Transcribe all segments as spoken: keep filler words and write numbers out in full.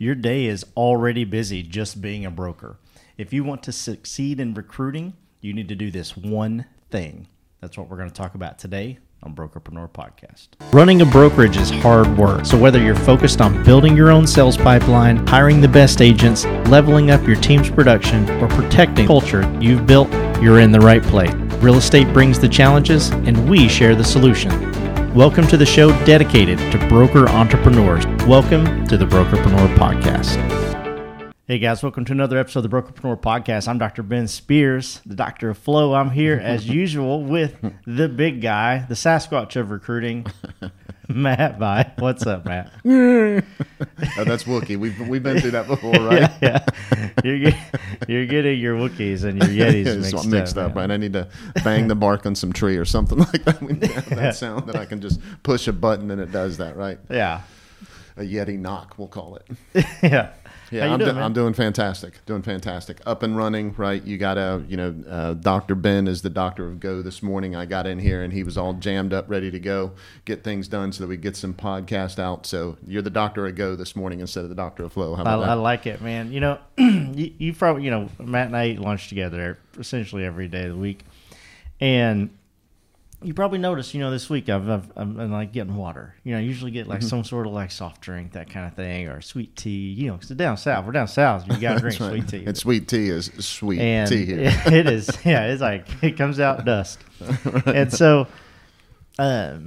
your day is already busy just being a broker. If you want to succeed in recruiting, you need to do this one thing. That's what we're going to talk about today on Brokerpreneur Podcast. Running a brokerage is hard work. So whether you're focused on building your own sales pipeline, hiring the best agents, leveling up your team's production, or protecting culture you've built, you're in the right place. Real estate brings the challenges, and we share the solution. Welcome to the show dedicated to broker entrepreneurs. Welcome to the Brokerpreneur Podcast. Hey guys, welcome to another episode of the Brokerpreneur Podcast. I'm Doctor Ben Spears, the Doctor of Flow. I'm here as usual with the big guy, the Sasquatch of recruiting, Matt Vai. What's up, Matt? Oh, that's Wookiee. We've we've been through that before, right? yeah, yeah. You're, get, you're getting your Wookiees and your Yetis yeah, mixed, mixed up, up right? I need to bang the bark on some tree or something like that. We have that yeah. sound that I can just push a button and it does that, right? Yeah. A Yeti knock, we'll call it. yeah. Yeah, I'm, doing, do, I'm doing fantastic. Doing fantastic. Up and running, right? You got to, you know, uh, Doctor Ben is the doctor of go this morning. I got in here and he was all jammed up, ready to go, get things done so that we get some podcast out. So you're the doctor of go this morning instead of the doctor of flow. How about I, that? I like it, man. You know, you, you probably, you know, Matt and I eat lunch together essentially every day of the week. And you probably noticed, you know, this week I've, I've, I'm, I'm like getting water. You know, I usually get like mm-hmm. some sort of like soft drink, that kind of thing, or sweet tea. You know, because down south, we're down south, you got to drink right. sweet tea. And sweet tea is sweet and tea here. It is, yeah, it's like, it comes out dusk. right. And so um,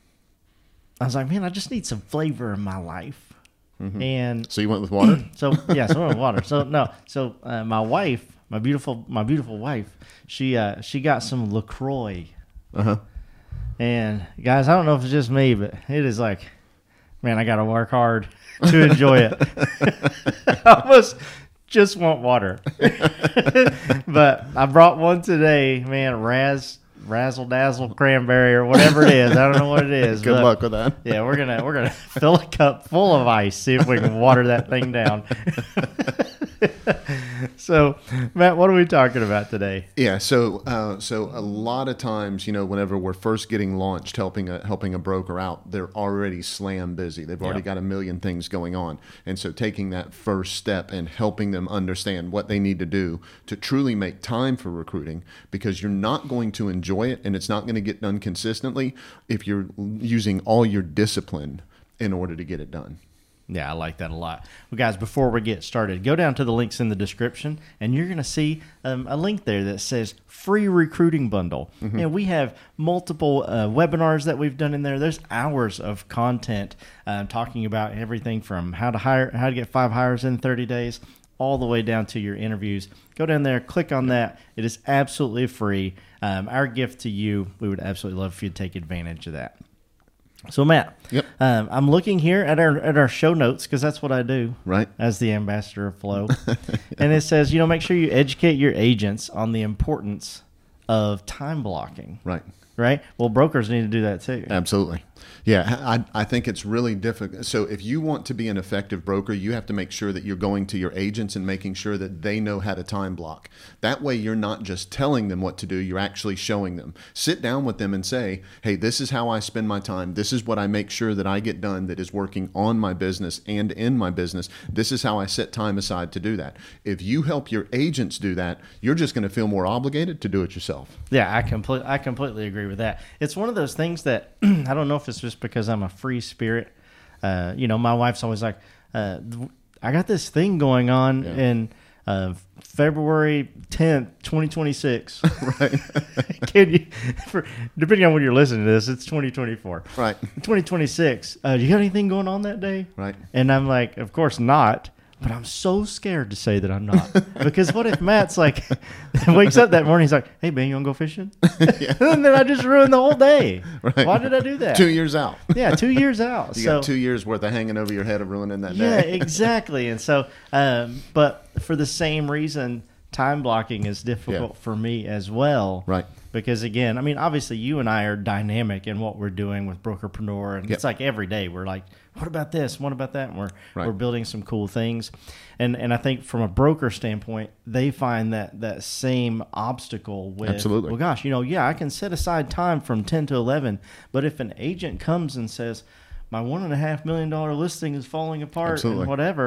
I was like, man, I just need some flavor in my life. Mm-hmm. And so you went with water? so, yeah, so I went with water. So, no, so uh, my wife, my beautiful, my beautiful wife, she, uh, she got some LaCroix. Uh-huh. And guys, I don't know if it's just me, but it is like, man, I got to work hard to enjoy it. I almost just want water. But I brought one today, man, Raz, Razzle Dazzle Cranberry or whatever it is. I don't know what it is. Good luck with that. Yeah, we're gonna we're gonna fill a cup full of ice, see if we can water that thing down. So, Matt, what are we talking about today? Yeah, so uh, so a lot of times, you know, whenever we're first getting launched, helping a helping a broker out, they're already slam busy. They've already yeah. got a million things going on, and so taking that first step and helping them understand what they need to do to truly make time for recruiting, because you're not going to enjoy it, and it's not going to get done consistently if you're using all your discipline in order to get it done. Yeah, I like that a lot. Well, guys, before we get started, go down to the links in the description, and you're going to see um, a link there that says free recruiting bundle. Mm-hmm. And we have multiple uh, webinars that we've done in there. There's hours of content uh, talking about everything from how to hire, how to get five hires in thirty days, all the way down to your interviews. Go down there, click on that. It is absolutely free. Um, our gift to you, we would absolutely love if you'd take advantage of that. So, Matt, yep. um, I'm looking here at our at our show notes, because that's what I do right. as the ambassador of Flow. yeah. And it says, you know, make sure you educate your agents on the importance of time blocking. Right. Right? Well, brokers need to do that too. Absolutely. Yeah, I, I think it's really difficult. So if you want to be an effective broker, you have to make sure that you're going to your agents and making sure that they know how to time block. That way you're not just telling them what to do, you're actually showing them. Sit down with them and say, hey, this is how I spend my time. This is what I make sure that I get done that is working on my business and in my business. This is how I set time aside to do that. If you help your agents do that, you're just going to feel more obligated to do it yourself. Yeah, I, complete, I completely agree with that. It's one of those things that, I don't know if it's just because I'm a free spirit. Uh, you know, my wife's always like, uh, I got this thing going on yeah. in uh, February tenth, twenty twenty-six. Right. Can you, for, depending on when you're listening to this, it's twenty twenty-four. Right. twenty twenty-six. Uh, you got anything going on that day? Right. And I'm like, of course not. But I'm so scared to say that I'm not. Because what if Matt's like, wakes up that morning, he's like, hey, Ben, you want to go fishing? yeah. And then I just ruined the whole day. Right. Why did I do that? Two years out. Yeah, two years out. You so, got two years worth of hanging over your head of ruining that yeah, day. Yeah, exactly. And so, um, but for the same reason, time blocking is difficult yeah. for me as well. Right. Because, again, I mean, obviously you and I are dynamic in what we're doing with Brokerpreneur. And yep. it's like every day we're like, what about this? What about that? And we're, right. we're building some cool things. And and I think from a broker standpoint, they find that, that same obstacle with, Absolutely. well, gosh, you know, yeah, I can set aside time from ten to eleven. But if an agent comes and says, my one and a half million dollar listing is falling apart Absolutely. and whatever,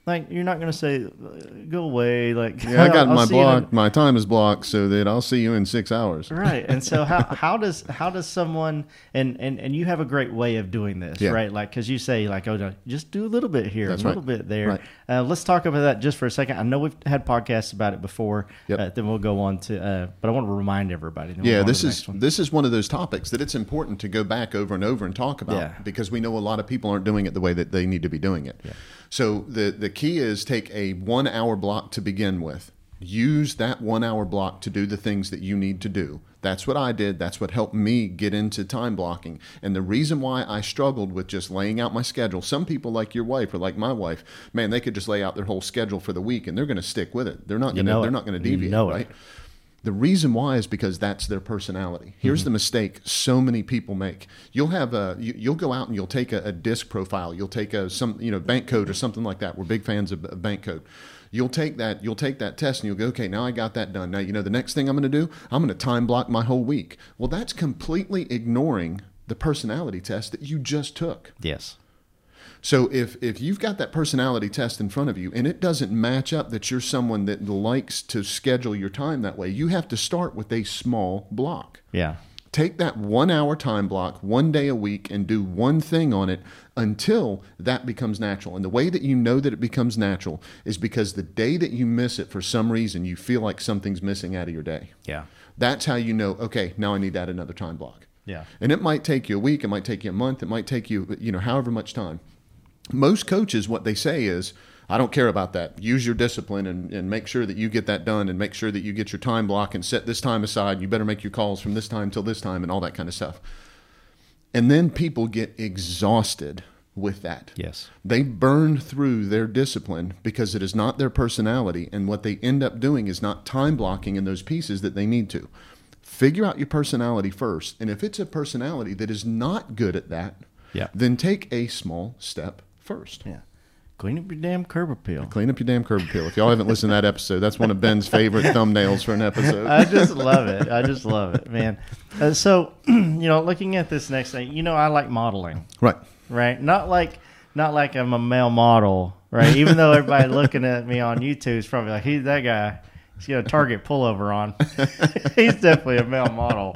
Like, you're not going to say, go away. Like, Yeah, I got I'll my see you in a- block. My time is blocked, so that I'll see you in six hours. Right. And so how, how does how does someone and, and, and you have a great way of doing this, Yeah. right? Like, because you say like, oh, no, just do a little bit here, That's a little right. bit there. Right. Uh, let's talk about that just for a second. I know we've had podcasts about it before. Yep. Uh, then we'll go on to, uh, but I want to remind everybody. Then we'll Yeah, go on to this the is next one. this is one of those topics that it's important to go back over and over and talk about Yeah. because we know a lot of people aren't doing it the way that they need to be doing it. Yeah. So the the key is take a one hour block to begin with. Use that one hour block to do the things that you need to do. That's what I did. That's what helped me get into time blocking. And the reason why I struggled with just laying out my schedule, some people like your wife or like my wife, man, they could just lay out their whole schedule for the week and they're going to stick with it. They're not You going to know they're it. not going to You deviate, know it. right? The reason why is because that's their personality. Here's the mistake so many people make. You'll have a you, you'll go out and you'll take a, a disc profile. You'll take a some you know bank code or something like that. We're big fans of, of bank code. You'll take that you'll take that test and you'll go, okay, now I got that done. Now you know the next thing I'm going to do, I'm going to time block my whole week. Well, that's completely ignoring the personality test that you just took. Yes. So if if you've got that personality test in front of you and it doesn't match up that you're someone that likes to schedule your time that way, you have to start with a small block. Yeah. Take that one hour time block one day a week and do one thing on it until that becomes natural. And the way that you know that it becomes natural is because the day that you miss it for some reason, you feel like something's missing out of your day. Yeah. That's how you know, okay, now I need to add another time block. Yeah. And it might take you a week, it might take you a month, it might take you, you know, however much time. Most coaches, what they say is, I don't care about that. Use your discipline and, and make sure that you get that done and make sure that you get your time block and set this time aside. You better make your calls from this time till this time and all that kind of stuff. And then people get exhausted with that. Yes. They burn through their discipline because it is not their personality. And what they end up doing is not time blocking in those pieces that they need to. Figure out your personality first. And if it's a personality that is not good at that, Yeah. then take a small step first. Yeah. Clean up your damn curb appeal. Clean up your damn curb appeal. If y'all haven't listened to that episode, that's one of Ben's favorite thumbnails for an episode. I just love it. I just love it, man. Uh, so, you know, looking at this next thing, you know, I like modeling, Right. right? Not like, not like I'm a male model, right? Even though everybody looking at me on YouTube is probably like, he's that guy. He's got a Target pullover on. He's definitely a male model.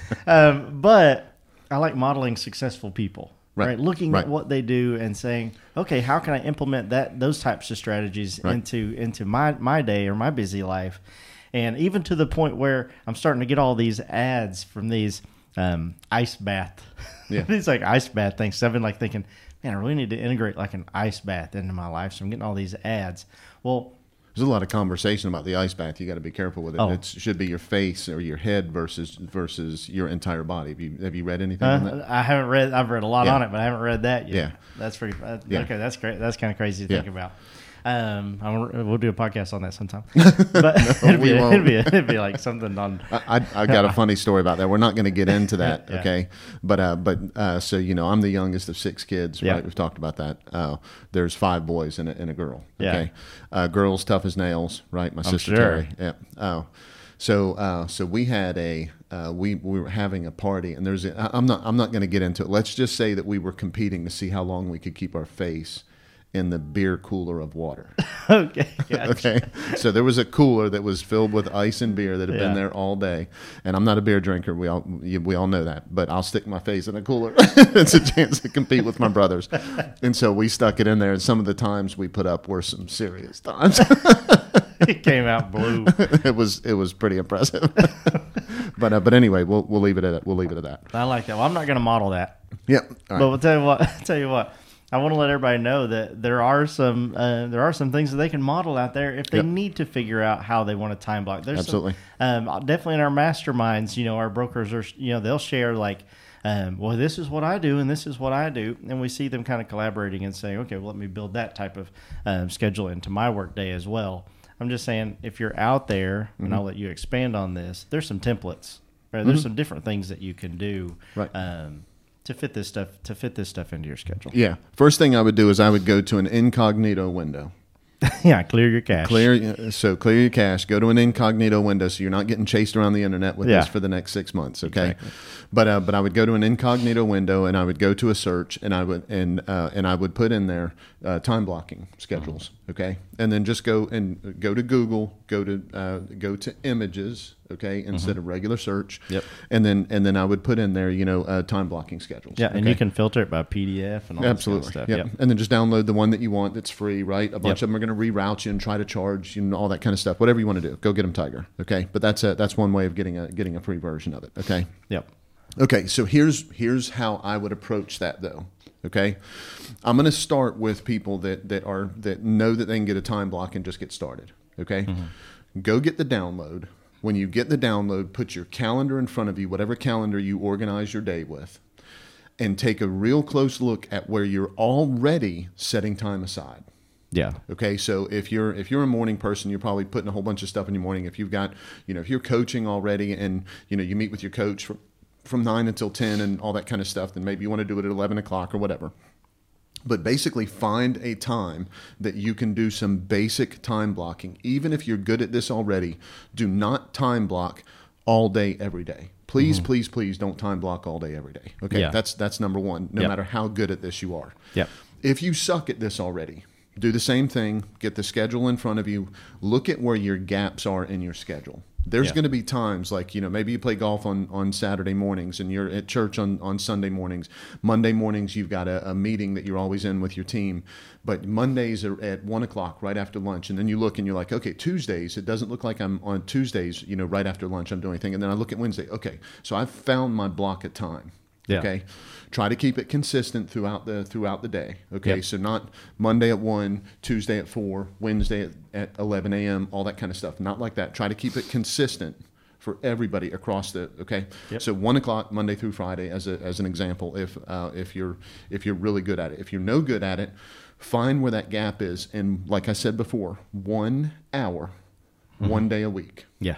Um, but I like modeling successful people. Right. Right. Looking Right. at what they do and saying, okay, how can I implement that those types of strategies Right. into into my, my day or my busy life? And even to the point where I'm starting to get all these ads from these um, ice bath. Yeah. These like ice bath things. So I've been like thinking, man, I really need to integrate like an ice bath into my life. So I'm getting all these ads. Well, There's a lot of conversation about the ice bath. You got to be careful with it. Oh. It should be your face or your head versus versus your entire body. Have you have you read anything on Uh, that? I haven't read. I've read a lot Yeah. on it, but I haven't read that yet. Yeah. That's pretty. Uh, Yeah. Okay, that's great. That's kind of crazy to Yeah. think about. Um, I'm, we'll do a podcast on that sometime. But it'd, we be, won't. it'd be it'd be like something on. I, I, I got a funny story about that. We're not going to get into that, Yeah. okay? But uh, but uh, so you know, I'm the youngest of six kids, Yeah. right? We've talked about that. Uh, there's five boys and a, and a girl. Yeah. Okay, uh, girls tough as nails, right? My sister sure. Terry. Yeah. Oh, so uh, so we had a uh, we we were having a party, and there's a, I- I'm not I'm not going to get into it. Let's just say that we were competing to see how long we could keep our face in the beer cooler of water. Okay. Gotcha. Okay, so there was a cooler that was filled with ice and beer that had Yeah. been there all day, and I'm not a beer drinker. We all we all know that, but I'll stick my face in a cooler. It's a chance to compete with my brothers, and so we stuck it in there. And some of the times we put up were some serious times. It came out blue. it was it was pretty impressive. but uh, but anyway, we'll we'll leave it at we'll leave it at that. I like that. Well, I'm not going to model that, Yep. All but right. we'll tell you what. Tell you what. I want to let everybody know that there are some uh, there are some things that they can model out there if they Yep. need to figure out how they want to time block. There's Absolutely. some, um, definitely in our masterminds, you know, our brokers are, you know, they'll share like, um, well, this is what I do and this is what I do, and we see them kind of collaborating and saying, okay, well, let me build that type of um, schedule into my work day as well. I'm just saying, if you're out there, Mm-hmm. and I'll let you expand on this, there's some templates, right? There's some different things that you can do, Right. Um, to fit this stuff to fit this stuff into your schedule. Yeah. First thing I would do is I would go to an incognito window. Yeah, clear your cache. Clear, so clear your cache. Go to an incognito window so you're not getting chased around the internet with Yeah. this for the next six months. Okay, Exactly. but uh, but I would go to an incognito window and I would go to a search and I would and uh, and I would put in there uh, time blocking schedules. Okay, and then just go and go to Google, go to uh, go to images. Okay, instead of regular search. Yep. And then and then I would put in there, you know, uh, time blocking schedules. Yeah, and okay? you can filter it by P D F and all Absolutely. that kind of Yep. stuff. Yep. And then just download the one that you want that's free, right? A bunch Yep. of them are going to reroute you and try to charge you and all that kind of stuff. Whatever you want to do, go get them, Tiger. Okay. But that's a, that's one way of getting a getting a free version of it. Okay. Yep. Okay. So here's here's how I would approach that though. Okay. I'm going to start with people that that are that know that they can get a time block and just get started. Okay. Mm-hmm. Go get the download. When you get the download, put your calendar in front of you, whatever calendar you organize your day with, and take a real close look at where you're already setting time aside. Yeah. Okay, so if you're if you're a morning person, you're probably putting a whole bunch of stuff in your morning. If you've got, you know, if you're coaching already and, you know, you meet with your coach from, from nine until ten and all that kind of stuff, then maybe you want to do it at eleven o'clock or whatever. But basically find a time that you can do some basic time blocking. Even if you're good at this already, do not time block all day, every day. Please, mm-hmm. please, please don't time block all day, every day. Okay, yeah. that's that's number one, no yep. matter how good at this you are. Yep. If you suck at this already, do the same thing. Get the schedule in front of you. Look at where your gaps are in your schedule. There's yeah. going to be times like, you know, maybe you play golf on, on Saturday mornings and you're at church on, on Sunday mornings. Monday mornings, you've got a, a meeting that you're always in with your team. But Mondays are at one o'clock right after lunch. And then you look and you're like, okay, Tuesdays, it doesn't look like I'm on Tuesdays, you know, right after lunch I'm doing anything. And then I look at Wednesday. Okay, so I've found my block of time. Yeah. Okay. Try to keep it consistent throughout the throughout the day. Okay. Yep. So not Monday at one, Tuesday at four, Wednesday at, at eleven a.m., all that kind of stuff. Not like that. Try to keep it consistent for everybody across the okay. Yep. So one o'clock Monday through Friday as a as an example. If uh, if you're if you're really good at it. If you're no good at it, find where that gap is. And like I said before, one hour, mm-hmm. one day a week. Yeah.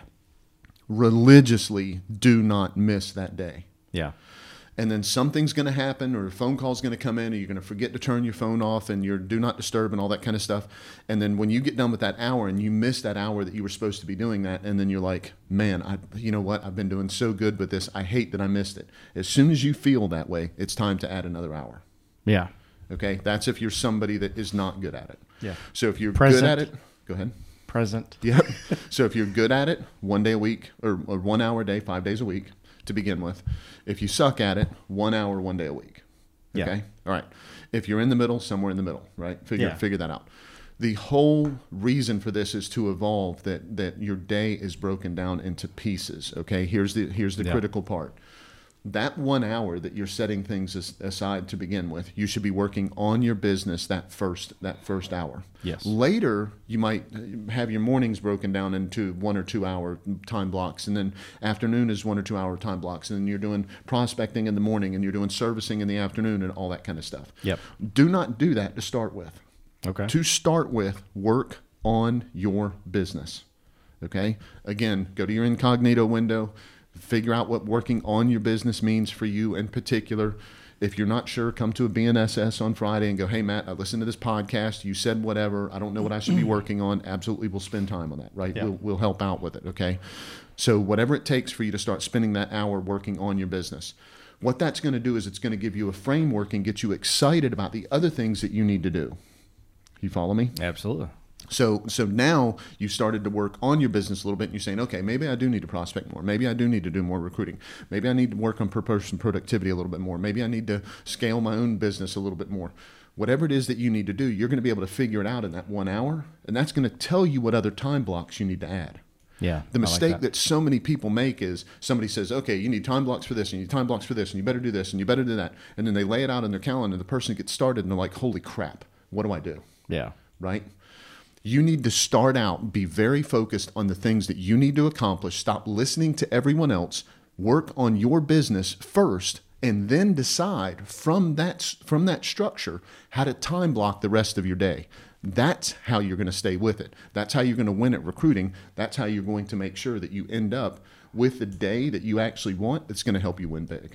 Religiously do not miss that day. Yeah. And then something's going to happen or a phone call's going to come in or you're going to forget to turn your phone off and your do not disturb and all that kind of stuff. And then when you get done with that hour and you miss that hour that you were supposed to be doing that, and then you're like, man, I, you know what? I've been doing so good with this. I hate that I missed it. As soon as you feel that way, it's time to add another hour. Yeah. Okay. That's if you're somebody that is not good at it. Yeah. So if you're Present. good at it, go ahead. Present. Yep. So if you're good at it, one day a week or, or one hour a day, five days a week to begin with. If you suck at it, one hour, one day a week. Okay. Yeah. All right. If you're in the middle, somewhere in the middle, right? Figure Yeah. figure that out. The whole reason for this is to evolve that that your day is broken down into pieces. Okay. Here's the here's the Yeah. critical part. That one hour that you're setting things as, aside to begin with, you should be working on your business that first that first hour. Yes. Later, you might have your mornings broken down into one or two hour time blocks, and then afternoon is one or two hour time blocks, and then you're doing prospecting in the morning, and you're doing servicing in the afternoon, and all that kind of stuff. Yep. Do not do that to start with. Okay. To start with, work on your business. Okay? Again, go to your incognito window. Figure out what working on your business means for you in particular. If you're not sure, come to a B N S S on Friday and go, hey, Matt, I listened to this podcast. You said whatever. I don't know what I should be working on. Absolutely, we'll spend time on that, right? Yeah. We'll, we'll help out with it, okay? So whatever it takes for you to start spending that hour working on your business, what that's going to do is it's going to give you a framework and get you excited about the other things that you need to do. You follow me? Absolutely. So so now you started to work on your business a little bit, and you're saying, okay, maybe I do need to prospect more. Maybe I do need to do more recruiting. Maybe I need to work on per person productivity a little bit more. Maybe I need to scale my own business a little bit more. Whatever it is that you need to do, you're going to be able to figure it out in that one hour, and that's going to tell you what other time blocks you need to add. Yeah. The mistake like that. that so many people make is somebody says, okay, you need time blocks for this, and you need time blocks for this, and you better do this, and you better do that. And then they lay it out on their calendar, and the person gets started, and they're like, holy crap, what do I do? Yeah. Right? You need to start out, be very focused on the things that you need to accomplish. Stop listening to everyone else. Work on your business first, and then decide from that, from that structure how to time block the rest of your day. That's how you're going to stay with it. That's how you're going to win at recruiting. That's how you're going to make sure that you end up with the day that you actually want that's going to help you win big.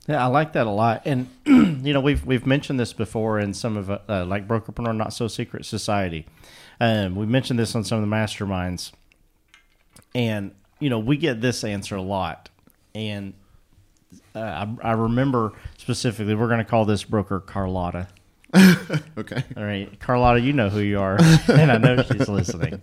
Yeah, I like that a lot. And you know, we've we've mentioned this before in some of uh, like Brokerpreneur Not So Secret Society. Um, we mentioned this on some of the masterminds, and you know, we get this answer a lot. And uh, I, I remember specifically, we're going to call this broker Carlotta. Okay. All right, Carlotta, you know who you are, and I know she's listening.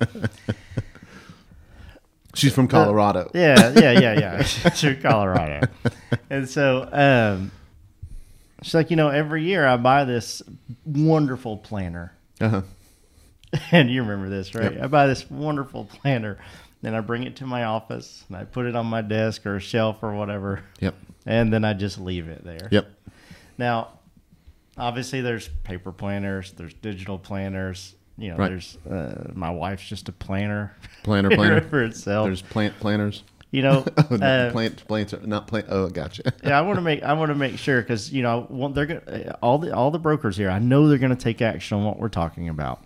She's from Colorado. Uh, yeah, yeah, yeah, yeah. She's from Colorado. And so um, she's like, you know, every year I buy this wonderful planner. Uh-huh. And you remember this, right? Yep. I buy this wonderful planner, then I bring it to my office, and I put it on my desk or a shelf or whatever. Yep. And then I just leave it there. Yep. Now, obviously, there's paper planners, there's digital planners. You know, Right. there's uh, my wife's just a planner. Planner, planner. for itself. There's plant planners. You know, Oh, no, uh, plant, plants, are- not plant. Oh, gotcha. yeah, I want to make I want to make sure because you know well, they're gonna, all the all the brokers here. I know they're going to take action on what we're talking about,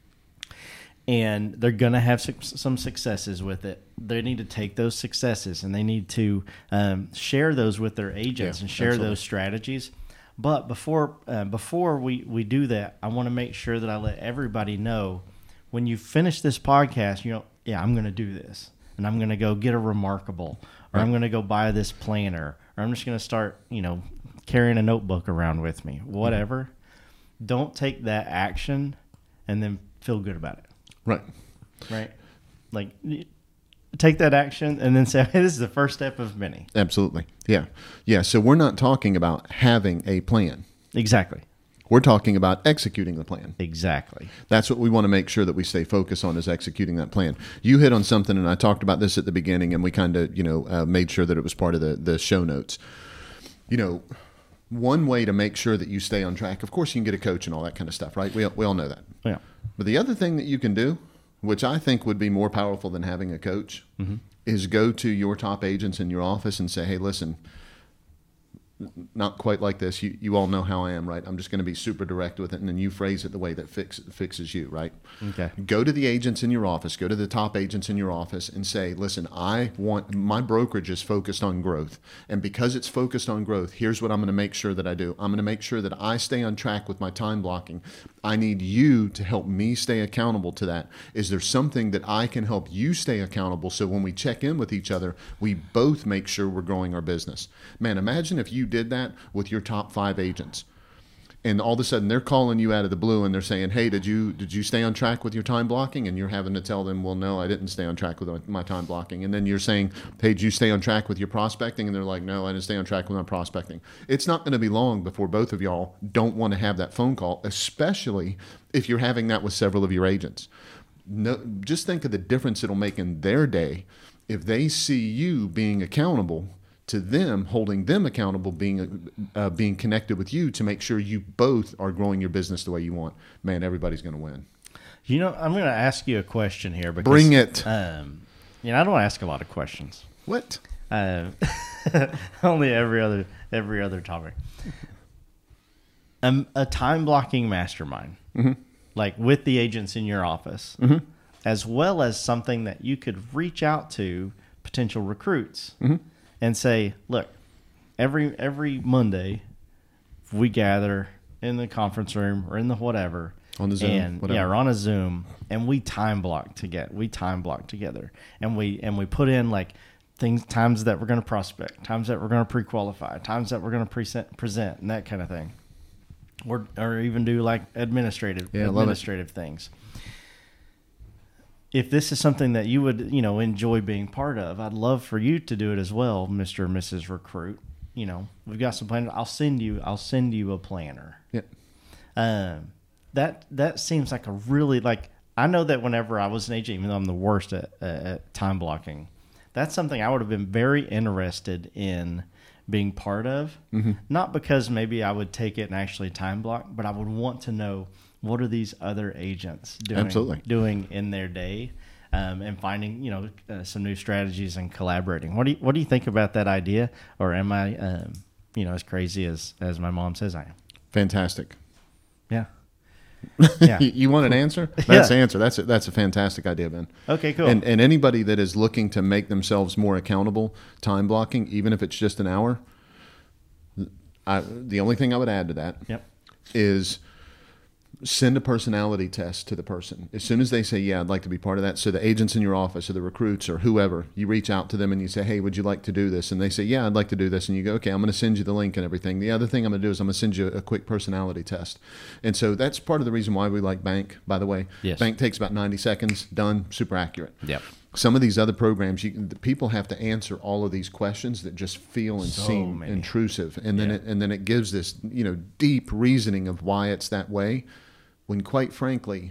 and they're going to have su- some successes with it. They need to take those successes and they need to um, share those with their agents Yeah, and share absolutely. those strategies. But before uh, before we, we do that, I want to make sure that I let everybody know when you finish this podcast, you know, yeah, I'm going to do this, and I'm going to go get a Remarkable, or Right. I'm going to go buy this planner, or I'm just going to start, you know, carrying a notebook around with me, whatever. Mm-hmm. Don't take that action and then feel good about it, Right. right? Like, take that action and then say, hey, this is the first step of many. Absolutely. Yeah. Yeah. So we're not talking about having a plan. Exactly. We're talking about executing the plan. Exactly. That's what we want to make sure that we stay focused on, is executing that plan. You hit on something, and I talked about this at the beginning, and we kind of, you know, uh, made sure that it was part of the, the show notes. You know, one way to make sure that you stay on track, of course, you can get a coach and all that kind of stuff, right? We, we all know that. Yeah. But the other thing that you can do, which I think would be more powerful than having a coach, mm-hmm. is go to your top agents in your office and say, hey, listen, not quite like this. You you all know how I am, right? I'm just going to be super direct with it, and then you phrase it the way that fix, fixes you, right? Okay. Go to the agents in your office, go to the top agents in your office and say, listen, I want, my brokerage is focused on growth. And because it's focused on growth, here's what I'm going to make sure that I do. I'm going to make sure that I stay on track with my time blocking. I need you to help me stay accountable to that. Is there something that I can help you stay accountable so when we check in with each other, we both make sure we're growing our business? Man, imagine if you did that with your top five agents. And all of a sudden they're calling you out of the blue and they're saying, hey, did you did you stay on track with your time blocking? And you're having to tell them, well, no, I didn't stay on track with my time blocking. And then you're saying, hey, did you stay on track with your prospecting? And they're like, no, I didn't stay on track with my prospecting. It's not going to be long before both of y'all don't want to have that phone call, especially if you're having that with several of your agents. No, just think of the difference it'll make in their day if they see you being accountable to them, holding them accountable, being uh, being connected with you to make sure you both are growing your business the way you want. Man, everybody's going to win. You know, I'm going to ask you a question here. Because, Bring it. Um, you know, I don't ask a lot of questions. What? Uh, only every other every other topic. Um, a time blocking mastermind, Mm-hmm. like with the agents in your office, Mm-hmm. as well as something that you could reach out to potential recruits Mm-hmm. and say, look, every every Monday we gather in the conference room or in the whatever. On the Zoom, and, whatever. yeah, or on a Zoom, and we time block together. We time block together, and we and we put in like things, times that we're going to prospect, times that we're going to pre-qualify, times that we're going to present, present, and that kind of thing, or or even do like administrative Yeah, I love it. administrative things. If this is something that you would, you know, enjoy being part of, I'd love for you to do it as well, Mister or Missus Recruit. You know, we've got some planners. I'll send you. I'll send you a planner. Yeah. Um, that that seems like a really like I know that whenever I was an agent, even though I'm the worst at, uh, at time blocking, that's something I would have been very interested in being part of. Mm-hmm. Not because maybe I would take it and actually time block, but I would want to know what are these other agents doing Absolutely. doing in their day, um, and finding you know uh, some new strategies and collaborating. What do you what do you think about that idea, or am I um, you know as crazy as as my mom says I am? Fantastic. Yeah. Yeah. you, you want an answer? That's Yeah. the answer. That's a, that's a fantastic idea, Ben. Okay, cool. And and anybody that is looking to make themselves more accountable, time blocking, even if it's just an hour, I, the only thing I would add to that Yep. is send a personality test to the person. As soon as they say, yeah, I'd like to be part of that. So the agents in your office or the recruits or whoever, you reach out to them and you say, hey, would you like to do this? And they say, yeah, I'd like to do this. And you go, okay, I'm going to send you the link and everything. The other thing I'm going to do is I'm going to send you a quick personality test. And so that's part of the reason why we like Bank, by the way. Yes. Bank takes about ninety seconds, done, super accurate. Yep. Some of these other programs, you, the people have to answer all of these questions that just feel and So seem many. intrusive, and then Yeah. it, and then it gives this you know deep reasoning of why it's that way. When quite frankly,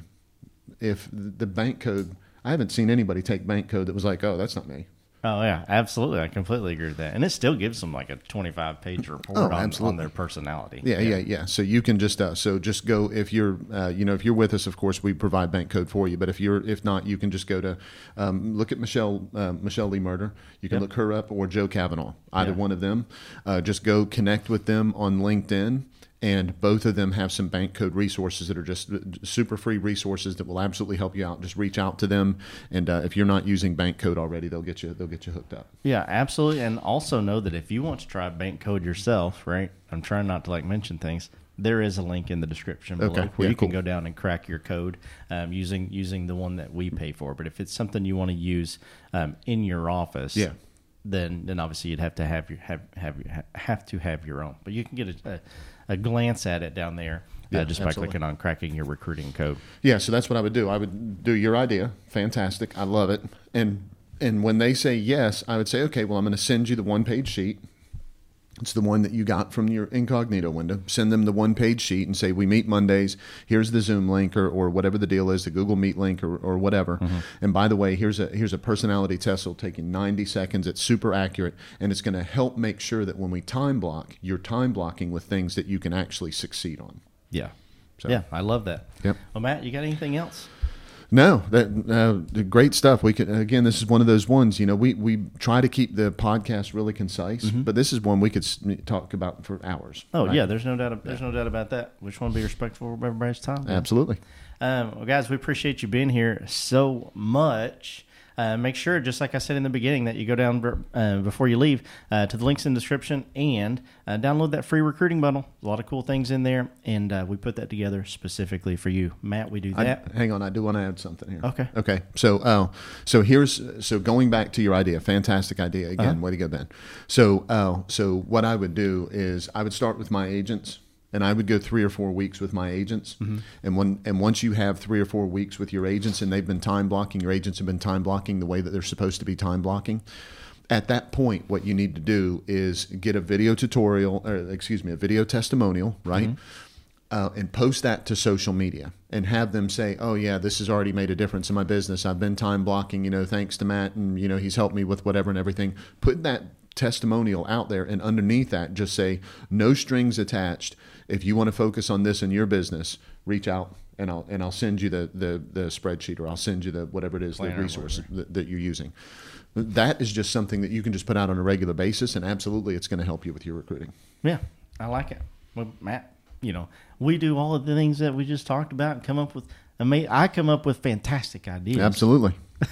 if the bank code, I haven't seen anybody take bank code that was like, oh, that's not me. Oh yeah, absolutely. I completely agree with that. And it still gives them like a twenty-five page report Oh, on, absolutely. on their personality. Yeah, yeah, yeah. So you can just uh, so just go if you're uh, you know if you're with us, of course we provide bank code for you. But if you're if not, you can just go to um, look at Michelle uh, Michelle Lee Murder. You can Yep. look her up or Joe Kavanaugh, either Yeah. one of them. Uh, just go connect with them on LinkedIn. And both of them have some bank code resources that are just super free resources that will absolutely help you out. Just reach out to them, and uh, if you're not using bank code already, they'll get you they'll get you hooked up. Yeah, absolutely. And also know that if you want to try bank code yourself, right? I'm trying not to like mention things. There is a link in the description below Okay. where Yeah, you can cool. go down and crack your code um, using using the one that we pay for. But if it's something you want to use um, in your office, Yeah. then then obviously you'd have to have your have have your, have to have your own. But you can get a, a, a glance at it down there uh, Yeah, just by absolutely. clicking on cracking your recruiting code. Yeah, so that's what I would do. I would do your idea. Fantastic. I love it. And and when they say yes, I would say, okay, well, I'm going to send you the one-page sheet. It's the one that you got from your incognito window. Send them the one-page sheet and say, we meet Mondays. Here's the Zoom link or, or whatever the deal is, the Google Meet link or, or whatever. Mm-hmm. And by the way, here's a here's a personality test. It'll take you ninety seconds. It's super accurate, and it's going to help make sure that when we time block, you're time blocking with things that you can actually succeed on. Yeah. So- Yeah, I love that. Yep. Well, Matt, you got anything else? No, that uh, great stuff. We could again. This is one of those ones. You know, we, we try to keep the podcast really concise, but this is one we could s- talk about for hours. Mm-hmm. Oh right? yeah, there's no doubt. There's no doubt about that. We just want to be respectful of everybody's time. Absolutely. Um, well, guys, we appreciate you being here so much. Uh, make sure, just like I said in the beginning, that you go down uh, before you leave uh, to the links in the description and uh, download that free recruiting bundle. A lot of cool things in there, and uh, we put that together specifically for you, Matt. We do that. I, hang on, I do want to add something here. Okay. Okay. So, uh, so here's so going back to your idea, fantastic idea again. Uh-huh. Way to go, Ben. So, uh, so what I would do is I would start with my agents. And I would go three or four weeks with my agents, Mm-hmm. and when and once you have three or four weeks with your agents, and they've been time blocking, your agents have been time blocking the way that they're supposed to be time blocking. At that point, what you need to do is get a video tutorial, or excuse me, a video testimonial, right? Mm-hmm. Uh, and post that to social media, and have them say, "Oh yeah, this has already made a difference in my business. I've been time blocking, you know, thanks to Matt, and you know, he's helped me with whatever and everything." Put that testimonial out there, and underneath that, just say, "No strings attached. If you want to focus on this in your business, reach out, and I'll and I'll send you the the, the spreadsheet, or I'll send you the whatever it is, Planner the or resource that, that you're using." That is just something that you can just put out on a regular basis, and absolutely, it's going to help you with your recruiting. Yeah, I like it. Well, Matt, you know, we do all of the things that we just talked about and come up with. Ama- I come up with fantastic ideas. Absolutely,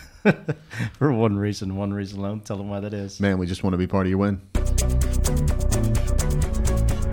For one reason, one reason alone. Tell them why that is. man. We just want to be part of your win.